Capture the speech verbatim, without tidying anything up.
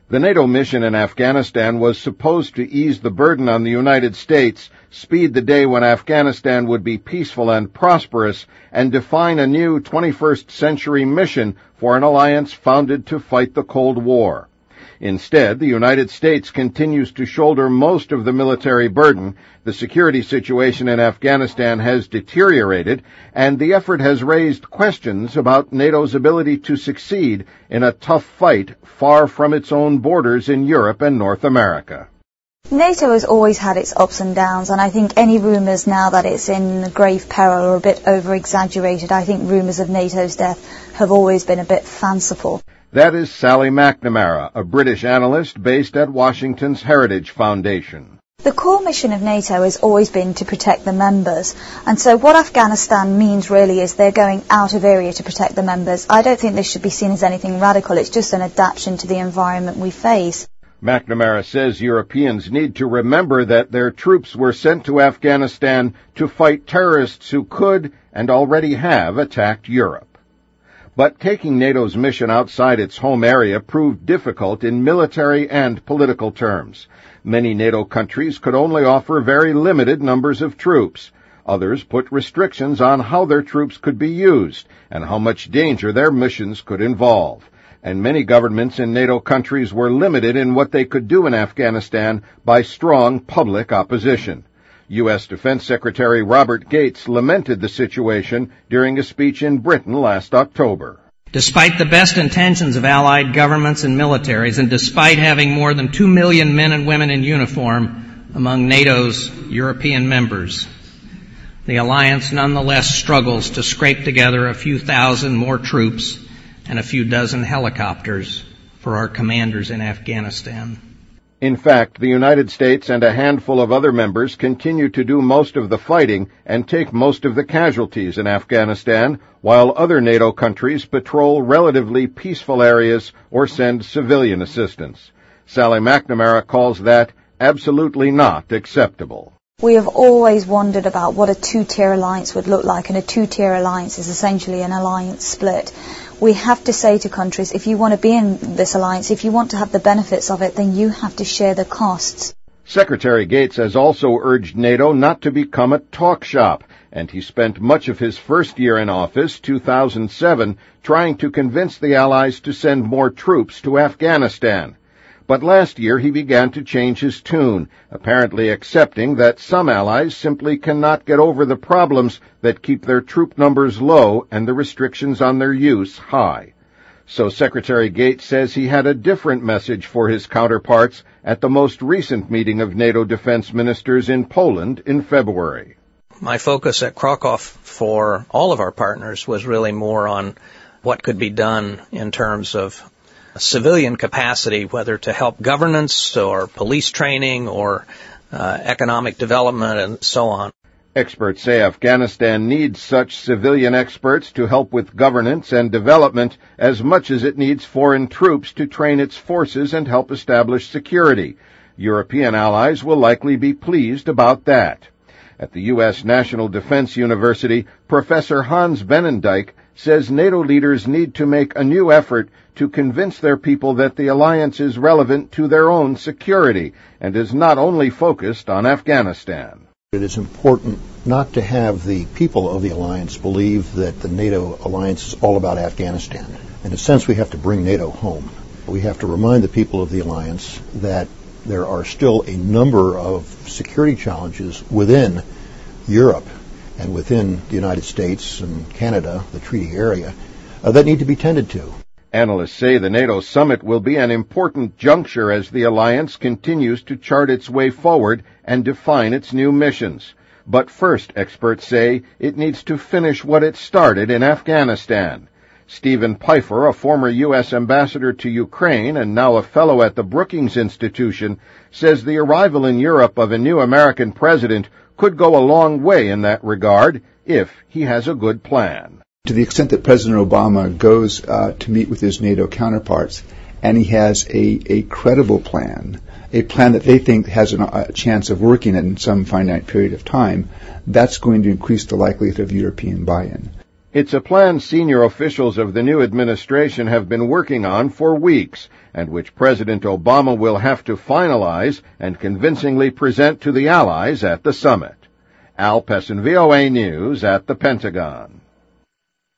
The NATO mission in Afghanistan was supposed to ease the burden on the United States, speed the day when Afghanistan would be peaceful and prosperous, and define a new twenty-first century mission for an alliance founded to fight the Cold War. Instead, the United States continues to shoulder most of the military burden. The security situation in Afghanistan has deteriorated, and the effort has raised questions about NATO's ability to succeed in a tough fight far from its own borders in Europe and North America. NATO has always had its ups and downs, and I think any rumours now that it's in grave peril are a bit over-exaggerated. I think rumours of NATO's death have always been a bit fanciful. That is Sally McNamara, a British analyst based at Washington's Heritage Foundation. The core mission of NATO has always been to protect the members, and so what Afghanistan means really is they're going out of area to protect the members. I don't think this should be seen as anything radical. It's just an adaptation to the environment we face. McNamara says Europeans need to remember that their troops were sent to Afghanistan to fight terrorists who could and already have attacked Europe. But taking NATO's mission outside its home area proved difficult in military and political terms. Many NATO countries could only offer very limited numbers of troops. Others put restrictions on how their troops could be used and how much danger their missions could involve. And many governments in NATO countries were limited in what they could do in Afghanistan by strong public opposition. U S Defense Secretary Robert Gates lamented the situation during a speech in Britain last October. Despite the best intentions of allied governments and militaries, and despite having more than two million men and women in uniform among NATO's European members, the alliance nonetheless struggles to scrape together a few thousand more troops and a few dozen helicopters for our commanders in Afghanistan. In fact, the United States and a handful of other members continue to do most of the fighting and take most of the casualties in Afghanistan, while other NATO countries patrol relatively peaceful areas or send civilian assistance. Sally McNamara calls that absolutely not acceptable. We have always wondered about what a two-tier alliance would look like, and a two-tier alliance is essentially an alliance split. We have to say to countries, if you want to be in this alliance, if you want to have the benefits of it, then you have to share the costs. Secretary Gates has also urged NATO not to become a talk shop, and he spent much of his first year in office, two thousand seven, trying to convince the Allies to send more troops to Afghanistan. But last year he began to change his tune, apparently accepting that some allies simply cannot get over the problems that keep their troop numbers low and the restrictions on their use high. So Secretary Gates says he had a different message for his counterparts at the most recent meeting of NATO defense ministers in Poland in February. My focus at Krakow for all of our partners was really more on what could be done in terms of civilian capacity, whether to help governance or police training or uh, economic development and so on. Experts say Afghanistan needs such civilian experts to help with governance and development as much as it needs foreign troops to train its forces and help establish security. European allies will likely be pleased about that. At the U S National Defense University, Professor Hans Benendijk says NATO leaders need to make a new effort to convince their people that the alliance is relevant to their own security and is not only focused on Afghanistan. It is important not to have the people of the alliance believe that the NATO alliance is all about Afghanistan. In a sense, we have to bring NATO home. We have to remind the people of the alliance that there are still a number of security challenges within Europe and within the United States and Canada, the treaty area, uh, that need to be tended to. Analysts say the NATO summit will be an important juncture as the alliance continues to chart its way forward and define its new missions. But first, experts say, it needs to finish what it started in Afghanistan. Stephen Pfeiffer, a former U S ambassador to Ukraine and now a fellow at the Brookings Institution, says the arrival in Europe of a new American president could go a long way in that regard if he has a good plan. To the extent that President Obama goes uh, to meet with his NATO counterparts and he has a, a credible plan, a plan that they think has an, a chance of working in some finite period of time, that's going to increase the likelihood of European buy-in. It's a plan senior officials of the new administration have been working on for weeks, and which President Obama will have to finalize and convincingly present to the allies at the summit. Al Pessin, V O A News at the Pentagon.